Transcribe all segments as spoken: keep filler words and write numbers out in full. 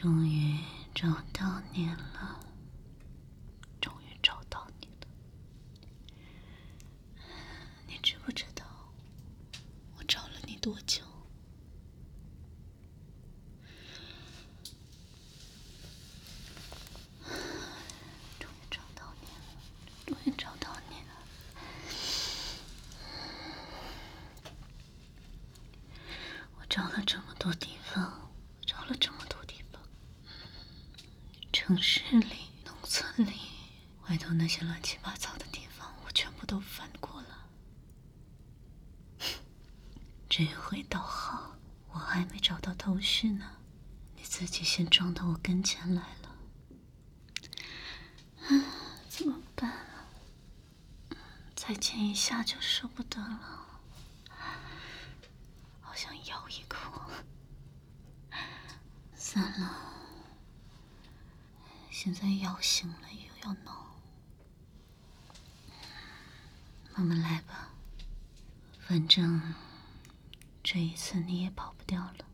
终于找到你了，终于找到你了。你知不知道我找了你多久？终于找到你了，终于找到你了。我找了这么多地方，找了这么多地方，城市里、农村里，外头那些乱七八糟的地方，我全部都翻过了。这回倒好，我还没找到头绪呢，你自己先撞到我跟前来了。啊，怎么办啊？再见一下就舍不得了，好想咬一口。算了，现在咬醒了又要闹，慢慢来吧，反正这一次你也跑不掉了。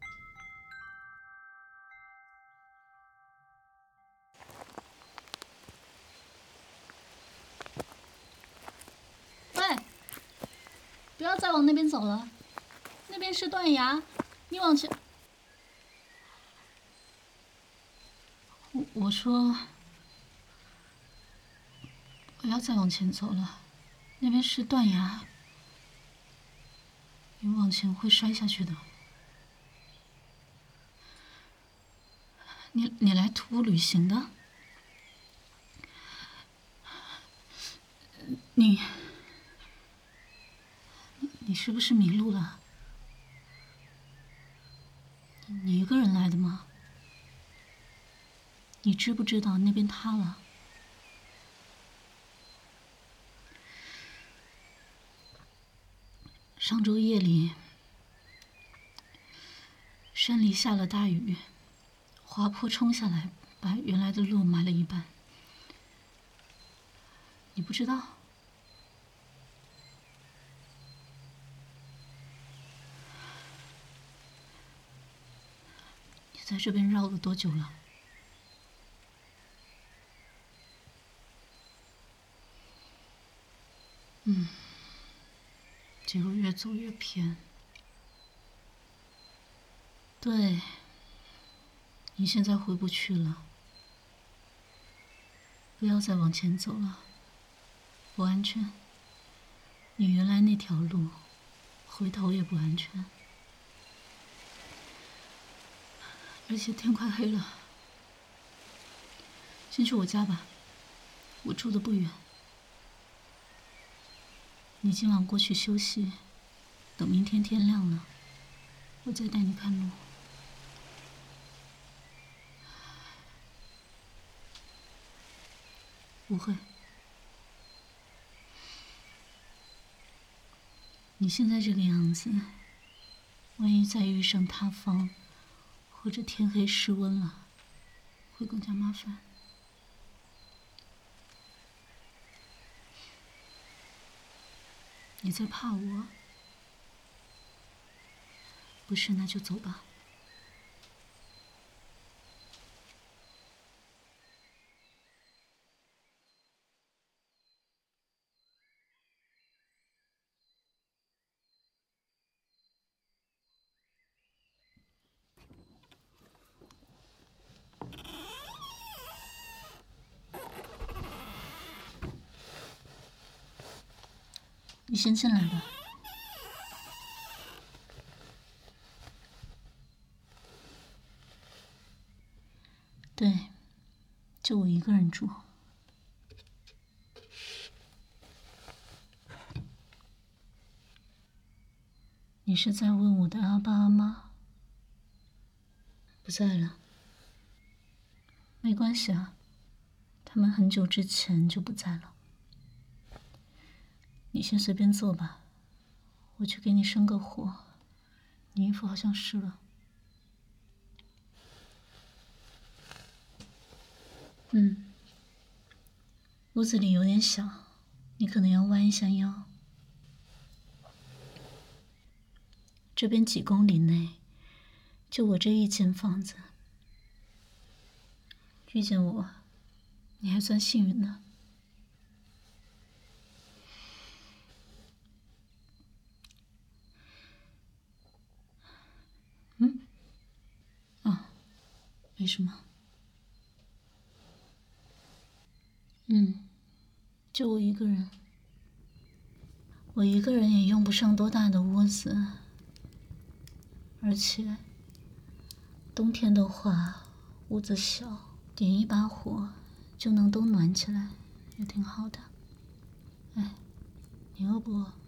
喂，不要再往那边走了，那边是断崖，你往前。我我说不要再往前走了，那边是断崖，你往前会摔下去的。你你来徒步旅行的？你你是不是迷路了？你一个人来的吗？你知不知道那边塌了？上周夜里，山里下了大雨，滑坡冲下来，把原来的路埋了一半。你不知道？你在这边绕了多久了？嗯，结果越走越偏。对，你现在回不去了，不要再往前走了，不安全。你原来那条路，回头也不安全。而且天快黑了，先去我家吧，我住的不远。你今晚过去休息，等明天天亮了，我再带你看路。不会。你现在这个样子，万一再遇上塌方，或者天黑失温了，会更加麻烦。你在怕我？不是，那就走吧。你先进来吧。对，就我一个人住。你是在问我的阿爸阿妈？不在了。没关系啊，他们很久之前就不在了。你先随便坐吧，我去给你生个火。你衣服好像湿了。嗯，屋子里有点小，你可能要弯一下腰。这边几公里内，就我这一间房子， 遇见我，你还算幸运呢。嗯？啊，没什么。嗯，就我一个人。我一个人也用不上多大的屋子，而且冬天的话，屋子小，点一把火就能都暖起来，也挺好的。哎，你饿不饿？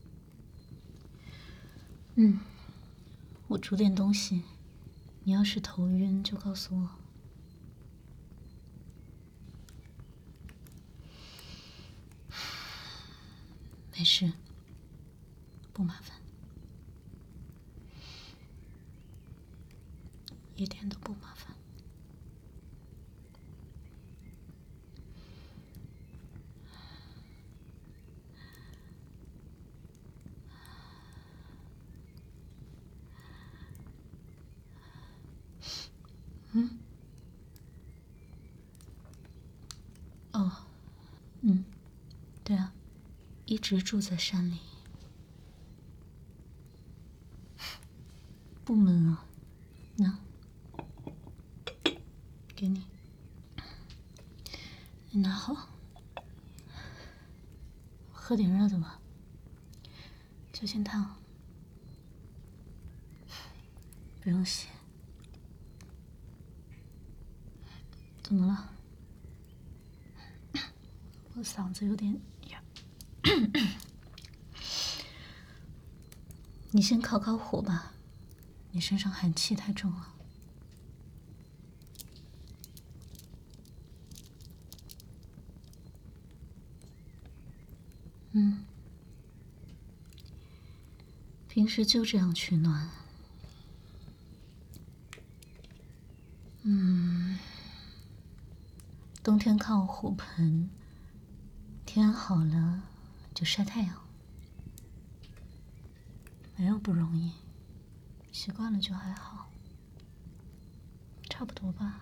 嗯，我煮点东西，你要是头晕就告诉我。没事，不麻烦，一点都不麻烦。嗯？哦，嗯，对啊，一直住在山里。不闷啊，那，给你，你拿好，喝点热的吧，小心烫。不用谢。怎么了？我嗓子有点哑。你先烤烤火吧，你身上寒气太重了。嗯，平时就这样取暖。嗯，冬天靠火盆，天好了就晒太阳，没有不容易，习惯了就还好，差不多吧。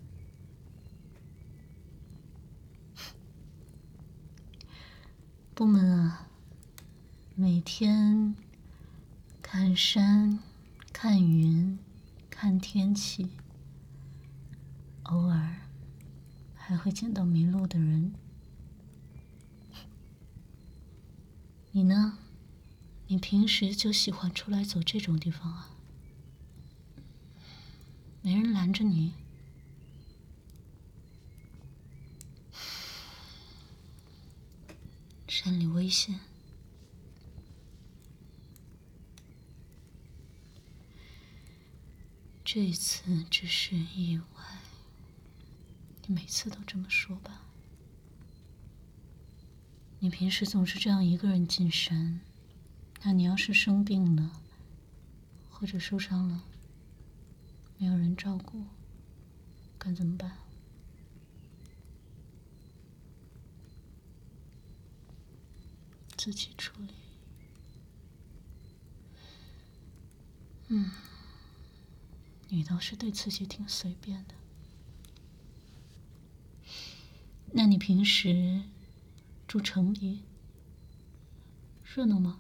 不闷啊，每天看山，看云，看天气，偶尔还会见到迷路的人。你呢？你平时就喜欢出来走这种地方啊？没人拦着你？山里危险。这一次只是意外，你每次都这么说吧。你平时总是这样一个人进山，那你要是生病了，或者受伤了，没有人照顾，该怎么办？自己处理。嗯，你倒是对自己挺随便的。那你平时住城里，热闹吗？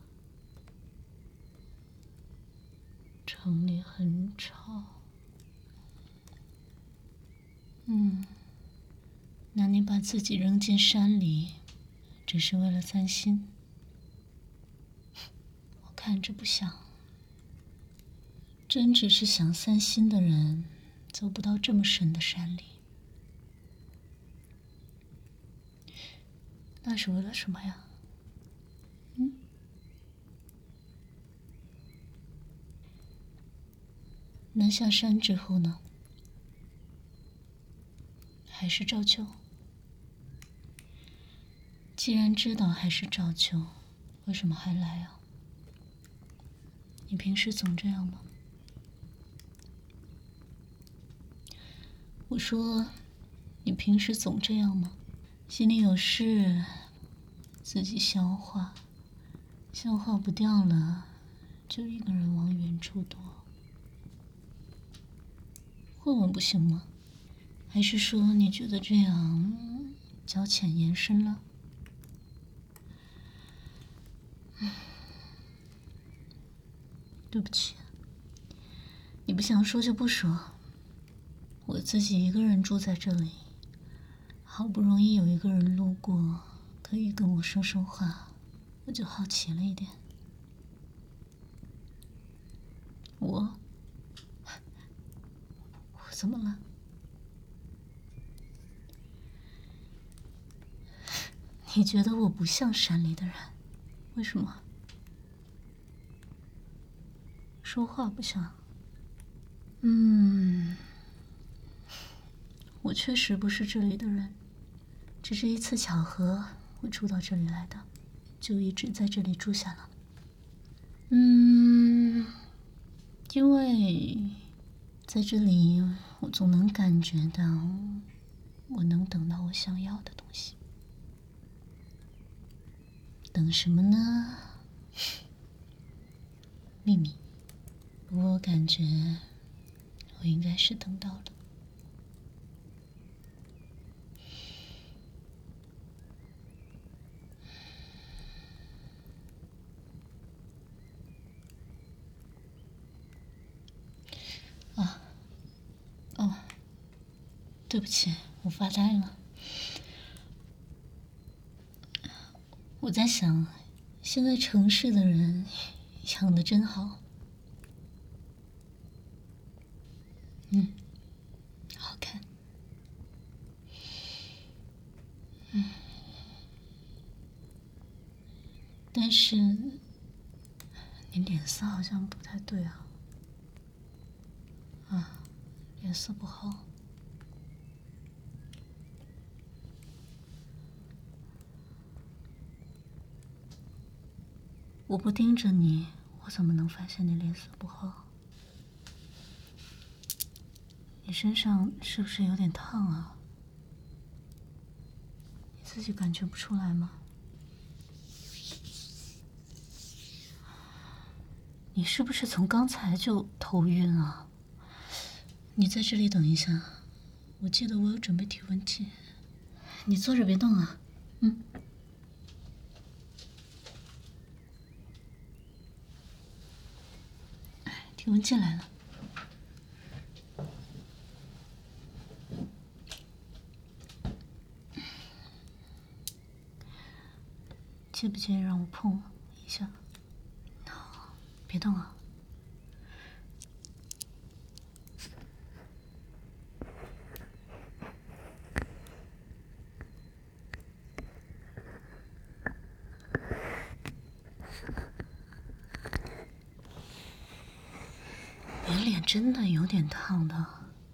城里很吵。嗯，那你把自己扔进山里，只是为了散心？我看着不像。真只是想散心的人，走不到这么深的山里。那是为了什么呀？嗯？那下山之后呢？还是照旧？既然知道还是照旧，为什么还来啊？你平时总这样吗？我说，你平时总这样吗？心里有事，自己消化，消化不掉了，就一个人往远处躲。混混不行吗？ 还是说你觉得这样交浅言深了？对不起，你不想说就不说。我自己一个人住在这里，好不容易有一个人路过，可以跟我说说话，我就好奇了一点。我，我怎么了？你觉得我不像山里的人，为什么？说话不像。嗯，我确实不是这里的人，只是一次巧合，我住到这里来的，就一直在这里住下了。嗯，因为在这里，我总能感觉到，我能等到我想要的东西。等什么呢？秘密。不过我感觉我应该是等到了。啊，哦，对不起，我发呆了。我在想，现在城市的人养得真好。嗯，好看。嗯，但是你脸色好像不太对啊。啊，脸色不好。我不盯着你，我怎么能发现你脸色不好？你身上是不是有点烫啊？你自己感觉不出来吗？你是不是从刚才就头晕啊？你在这里等一下，我记得我有准备体温计。你坐着别动啊。嗯。体温计来了。介不介意让我碰一下？别动啊。你脸真的有点烫的，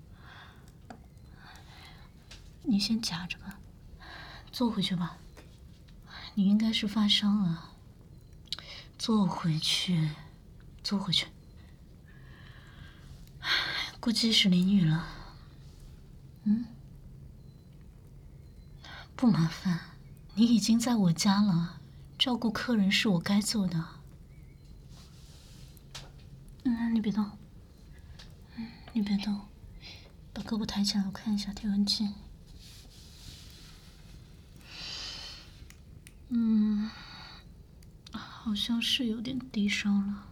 你先夹着吧，坐回去吧。你应该是发烧了，坐回去，坐回去。估计是淋雨了。嗯，不麻烦，你已经在我家了，照顾客人是我该做的。嗯，你别动。嗯，你别动，把胳膊抬起来，我看一下体温计。嗯，好像是有点低烧了。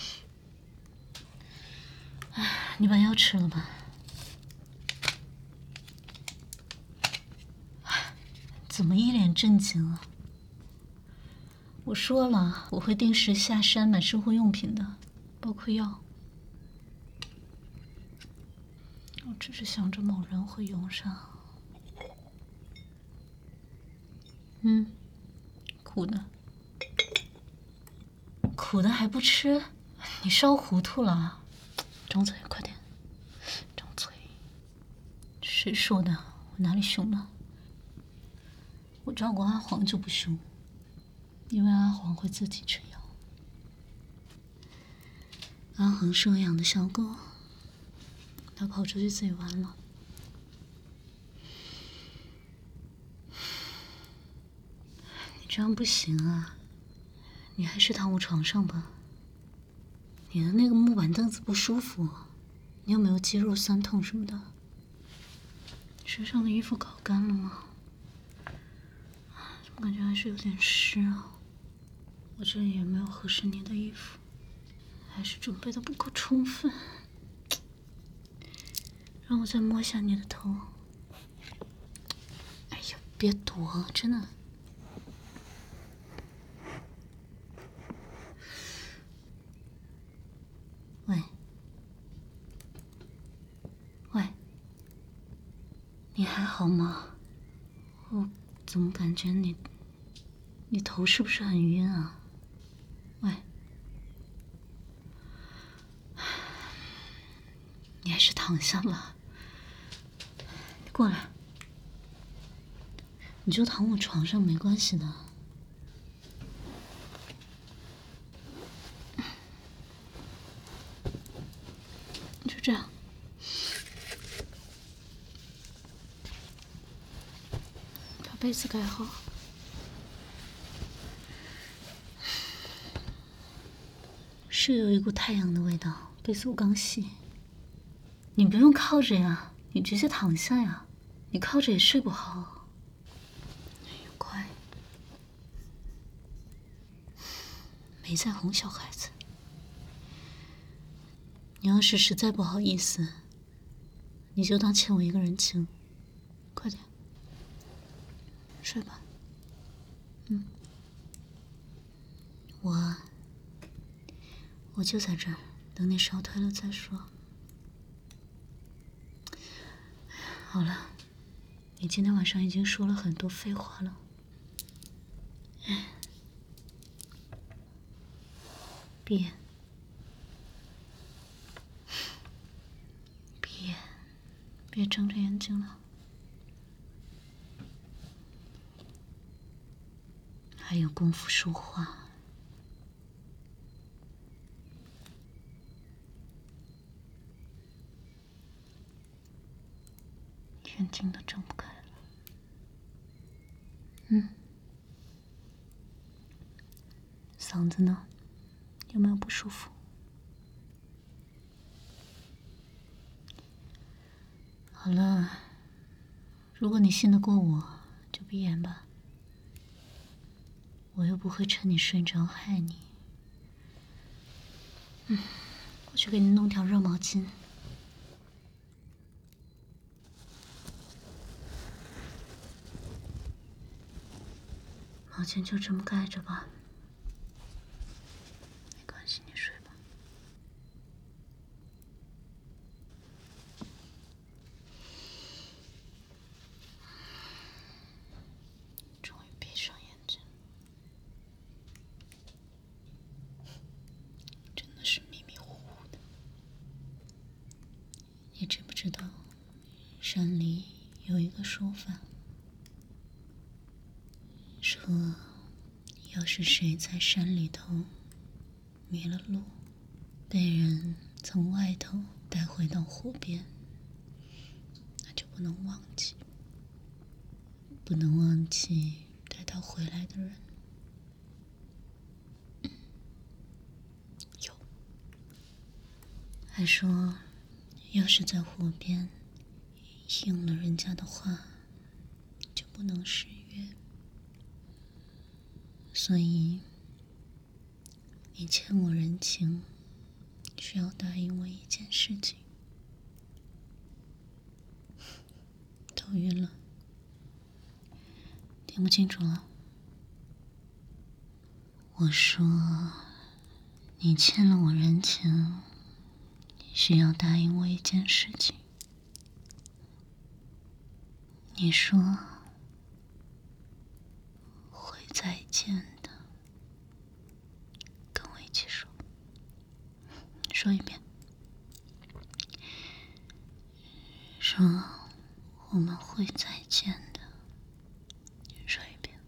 哎，你把药吃了吧。怎么一脸正经啊？我说了，我会定时下山买生活用品的，包括药。我只是想着某人会用上。嗯，苦的。苦的还不吃？你烧糊涂了？张嘴，快点，张嘴。谁说的？我哪里凶了？我照顾阿黄就不凶，因为阿黄会自己吃药。阿黄是我养的小狗，它跑出去自己玩了。你这样不行啊，你还是躺我床上吧。你的那个木板凳子不舒服，你有没有肌肉酸痛什么的？ 身上的衣服搞干了吗？怎么感觉还是有点湿啊？我这里也没有合适你的衣服，还是准备的不够充分。让我再摸一下你的头。哎呀，别躲，真的。喂，喂，你还好吗？我怎么感觉你，你头是不是很晕啊？喂，你还是躺下吧。你过来，你就躺我床上没关系的。就这样。把被子盖好。是有一股太阳的味道，被子我刚洗。你不用靠着呀，你直接躺下呀，你靠着也睡不好。哎呦，乖，没在哄小孩子。你要是实在不好意思，你就当欠我一个人情。快点，睡吧。嗯，我我就在这儿，等你烧退了再说。好了，你今天晚上已经说了很多废话了。闭眼，闭眼，别睁着眼睛了。还有功夫说话。眼睛都睁不开了。嗯，嗓子呢？有没有不舒服？好了，如果你信得过我，就闭眼吧。我又不会趁你睡着害你。嗯，我去给你弄条热毛巾。毛巾就这么盖着吧。没关系，你睡吧。终于闭上眼睛。真的是迷迷糊糊的。你知不知道，山里有一个说法，说要是谁在山里头迷了路，被人从外头带回到湖边，那就不能忘记，不能忘记带他回来的人。有，还说要是在湖边应了人家的话，就不能失约。所以你欠我人情，需要答应我一件事情。头晕了，听不清楚了。我说你欠了我人情，需要答应我一件事情。你说会再见的，跟我一起说。说一遍。说我们会再见的。说一遍。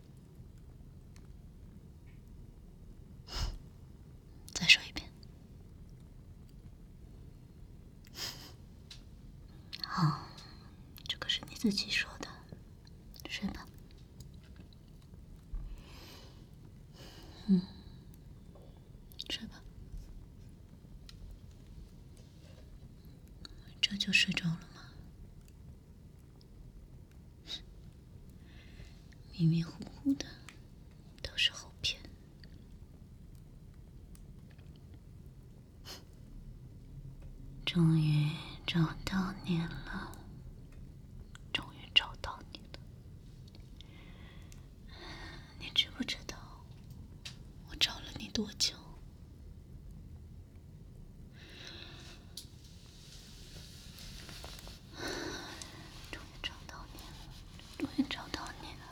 再说一遍。好，这可是你自己说的。睡吧。嗯，睡吧。这就睡着了吗？ 迷迷糊糊的，都是后片。终于找到你了，终于找到你了。你知不知道我找了你多久？终于找到你了，终于找到你了。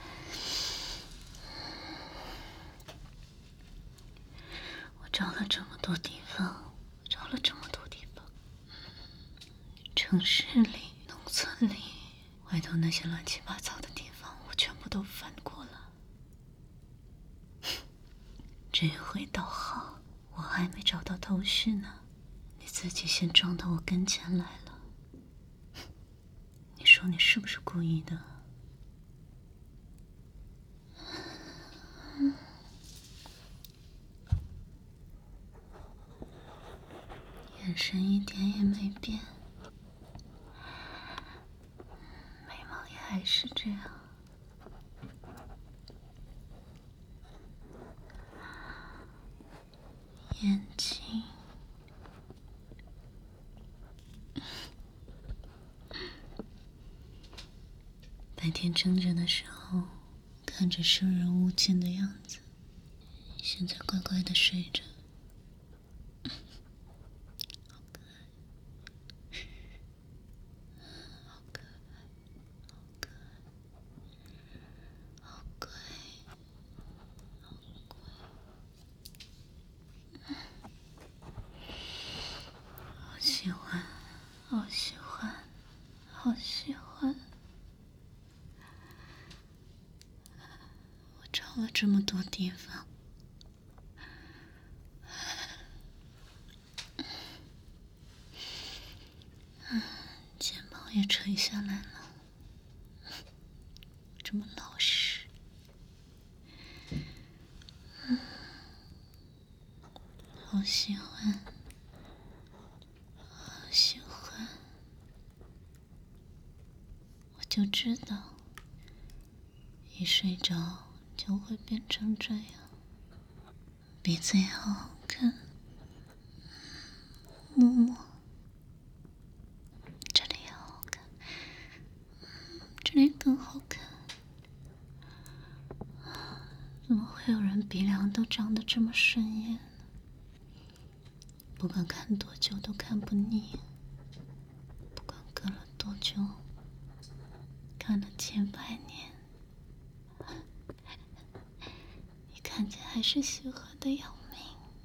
我找了这么多地方，找了这么多地方，城市里、农村里，外头那些乱七八糟的地方，我全部都翻过了。这回倒好，我还没找到头绪呢，你自己先撞到我跟前来了。你说你是不是故意的？眼神一点也没变，眉毛也还是这样，眼睛白天睁着的时候看着生人勿近的样子，现在乖乖的睡着。好喜欢，好喜欢，好喜欢！我找了这么多地方，睫毛也垂下来了，这么老实。好喜欢，好喜欢！我就知道，一睡着就会变成这样。鼻子也好好看，摸摸，这里也好好看，这里更好看。怎么会有人鼻梁都长得这么顺眼呢？不管看多久都看不腻，不管隔了多久，看了千百年，一看见还是喜欢的要命。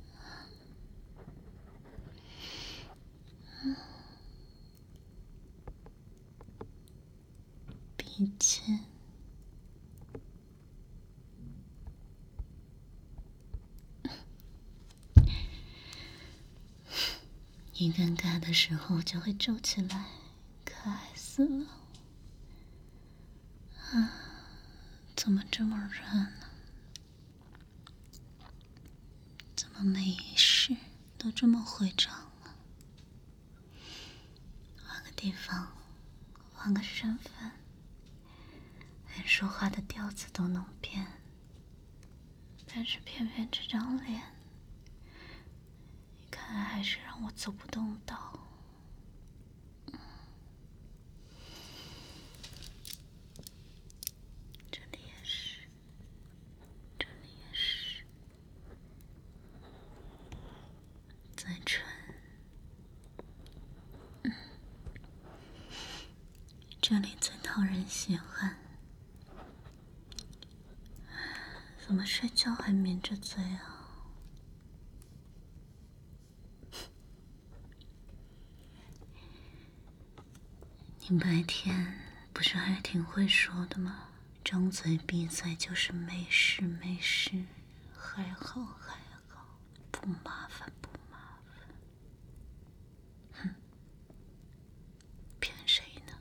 嗯，鼻尖，一尴尬的时候就会皱起来，可爱死了。啊，怎么这么热呢？怎么每一世都这么会长呢？换个地方，换个身份，连说话的调子都能变，但是偏偏这张脸，一看还是让我走不动道。这里也是，这里也是，嘴唇，嗯，这里最讨人喜欢。怎么睡觉还抿着嘴啊？你白天不是还挺会说的吗？张嘴闭嘴就是没事没事，还好还好，不麻烦不麻烦。哼，骗谁呢？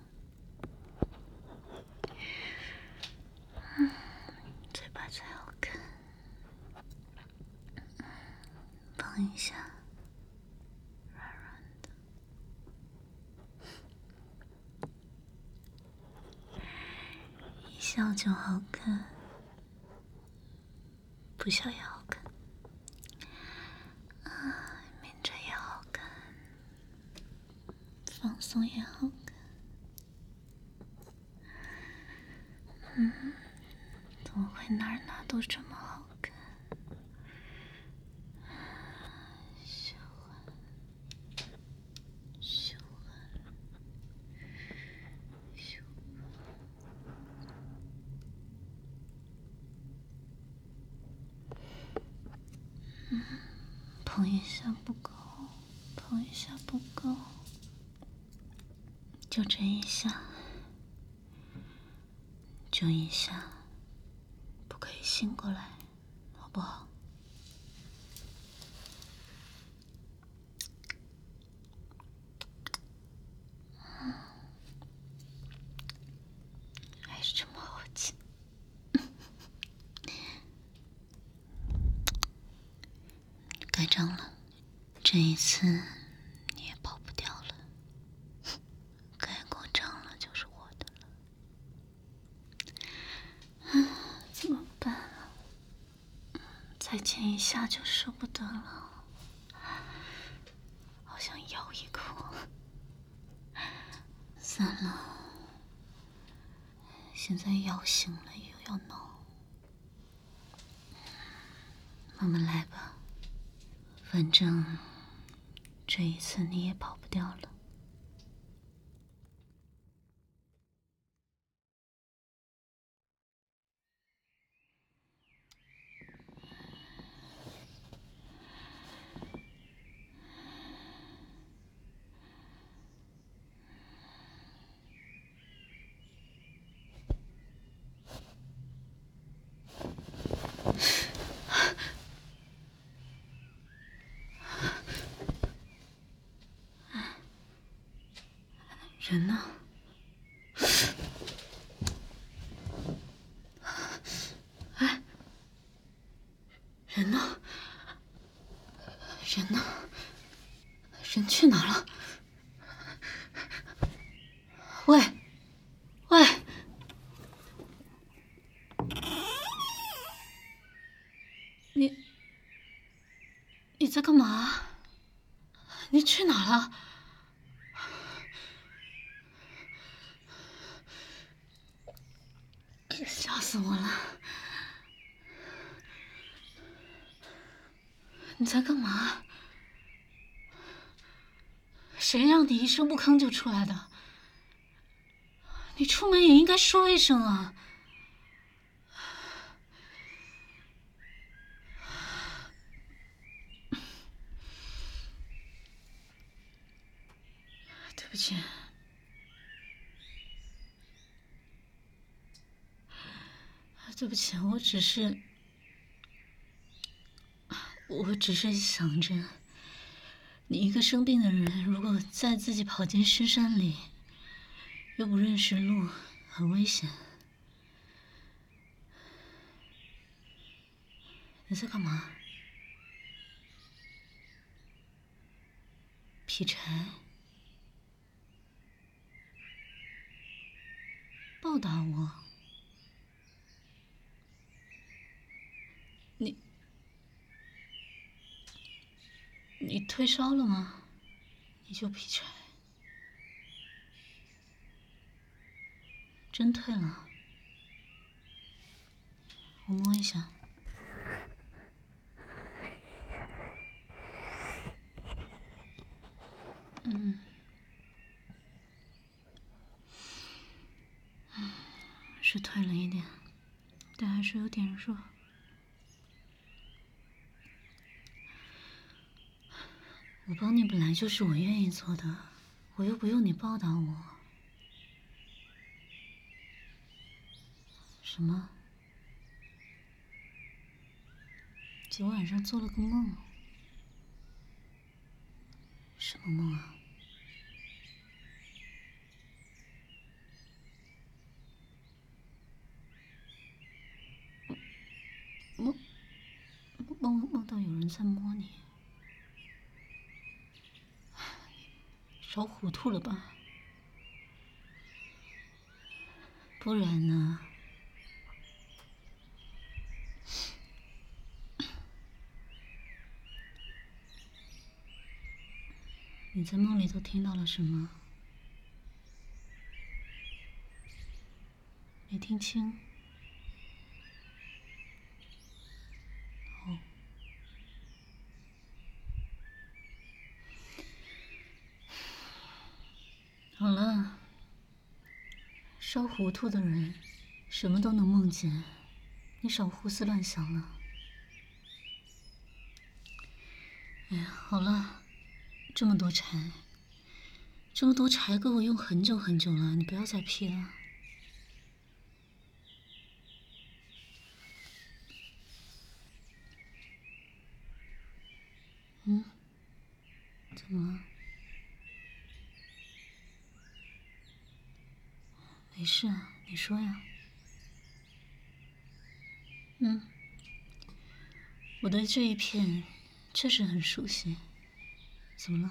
嗯，嘴巴才好看。碰一下，软软的。一笑就好看，不笑也好看，啊，抿着也好看，放松也好看。嗯，怎么会哪儿哪都这么好看？小安，小安，小安。嗯，碰一下不够，碰一下不够，就这一下，就一下，不可以醒过来，好不好？还是这么好亲。该张了，这一次你也跑不掉了。该给我张了就是我的了。啊，怎么办啊？再亲一下就舍不得了，好想咬一口。算了，现在咬醒了又要挠，慢慢来吧。反正这一次你也跑不掉了。人呢？哎，人呢？人呢？人去哪了？喂，喂，你你在干嘛？你去哪了？吓死我了！你在干嘛？谁让你一声不吭就出来的？你出门也应该说一声啊！对不起，对不起，我只是，我只是想着，你一个生病的人，如果再自己跑进深山里，又不认识路，很危险。你在干嘛？劈柴？报答我？你你退烧了吗？你就劈柴？真退了？我摸一下。嗯，是退了一点，但还是有点热。我帮你本来就是我愿意做的，我又不用你报答我。什么？昨晚上做了个梦。什么梦啊？梦梦梦到有人在摸你，烧糊涂了吧？不然呢？ 你在梦里都听到了什么？没听清。哦。好了，烧糊涂的人什么都能梦见，你少胡思乱想了。哎呀，好了，这么多柴，这么多柴够我用很久很久了，你不要再劈了。嗯，怎么了？没事啊，你说呀。嗯，我对这一片确实很熟悉。怎么了？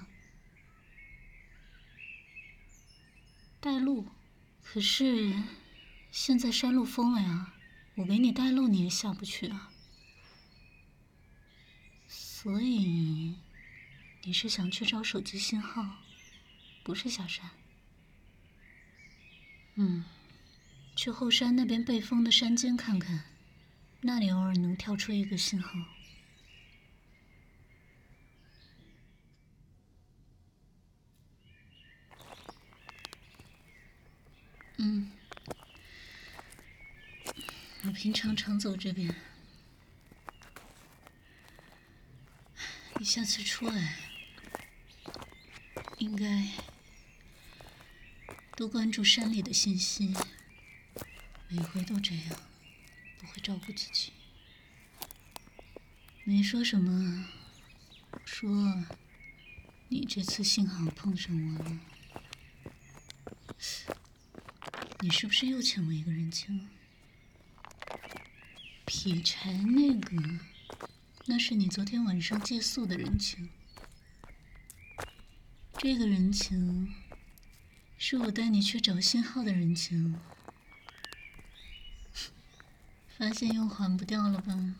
带路？可是现在山路封了呀，我给你带路你也下不去啊。所以你是想去找手机信号，不是下山？嗯，去后山那边被封的山间看看，那里偶尔能跳出一个信号。嗯，我平常常走这边。你下次出来，应该多关注山里的信息。每回都这样，不会照顾自己。没说什么，说你这次幸好碰上我了。你是不是又欠我一个人情？劈柴那个，那是你昨天晚上借宿的人情。这个人情，是我带你去找信号的人情。发现又还不掉了吧？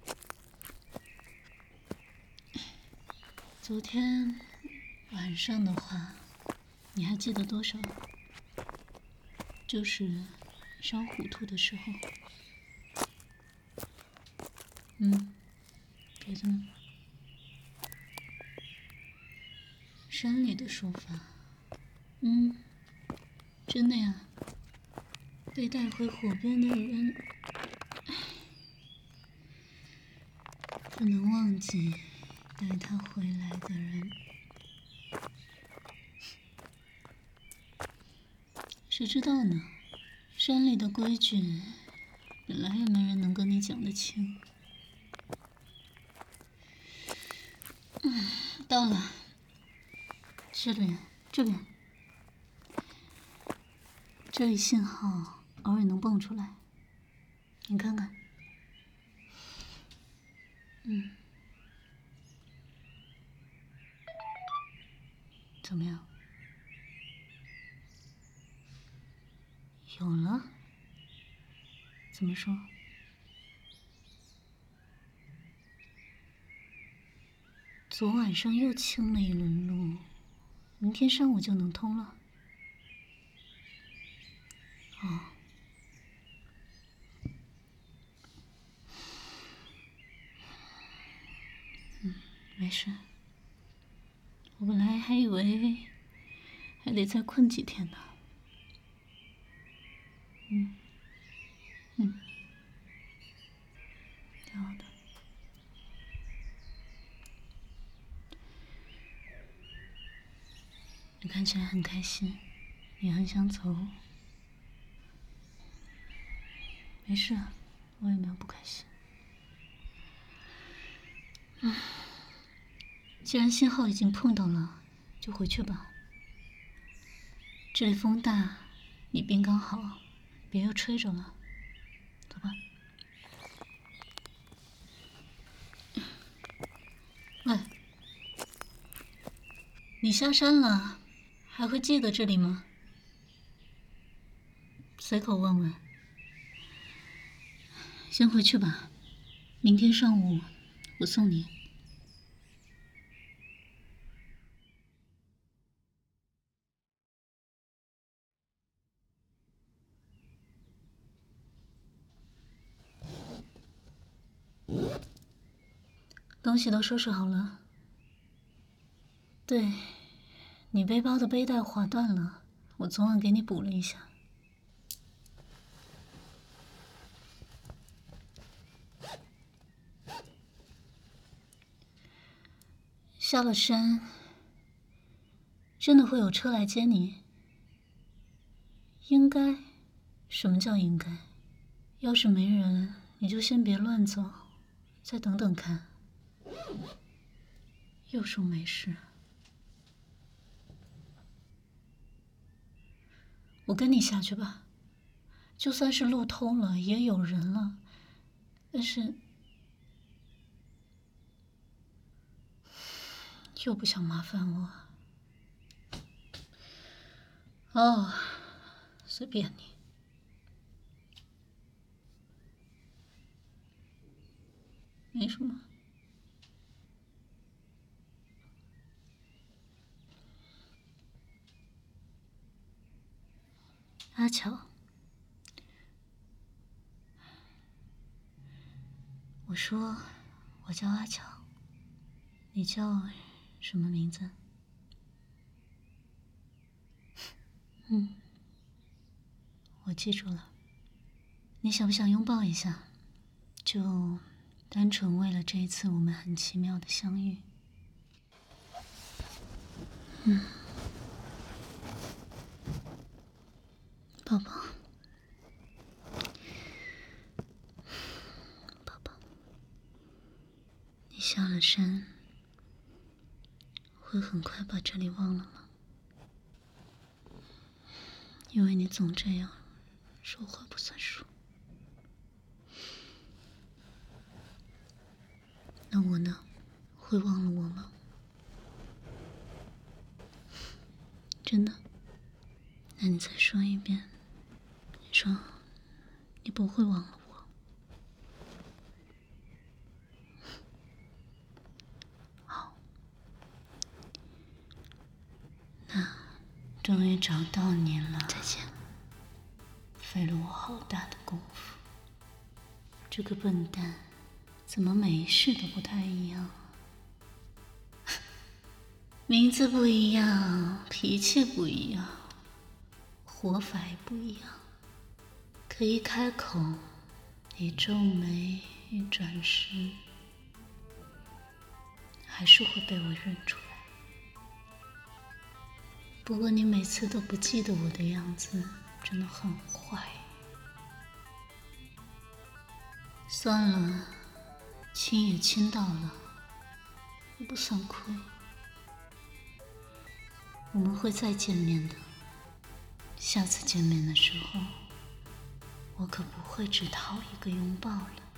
昨天晚上的话，你还记得多少？就是烧糊涂的时候。嗯，别的呢？山里的说法。嗯，真的呀。被带回火边的人，不能忘记带他回来的人。谁知道呢？山里的规矩，本来也没人能跟你讲得清。嗯，到了。这边，这边，这里信号偶尔能蹦出来，你看看。嗯，怎么样？有了？怎么说？昨晚上又清了一轮路，明天上午就能通了。哦。嗯，没事。我本来还以为还得再困几天呢。嗯，嗯，挺好的。你看起来很开心，也很想走。没事，我也没有不开心。嗯，既然信号已经碰到了，就回去吧。这里风大，你病刚好，别又吹着了。走吧。喂，你下山了，还会记得这里吗？随口问问。先回去吧，明天上午我送你。 东西都收拾好了。对，你背包的背带划断了，我昨晚给你补了一下。下了山，真的会有车来接你？应该？什么叫应该？要是没人，你就先别乱走，再等等看。又说没事。我跟你下去吧，就算是路通了，也有人了，但是又不想麻烦我。哦，随便你。没什么。阿乔，我说我叫阿乔，你叫什么名字？嗯，我记住了。你想不想拥抱一下？就单纯为了这一次我们很奇妙的相遇。嗯，宝宝，宝宝，你下了山，会很快把这里忘了吗？因为你总这样，说话不算数。那我呢？会忘了我吗？真的？那你再说一遍。你说，你不会忘了我。好，那终于找到你了。再见。费了我好大的功夫。这个笨蛋，怎么每一世都不太一样？名字不一样，脾气不一样，活法也不一样。可一开口，一皱眉，一转身，还是会被我认出来。不过你每次都不记得我的样子，真的很坏。算了，亲也亲到了，也不算亏。我们会再见面的。下次见面的时候，我可不会只讨一个拥抱了。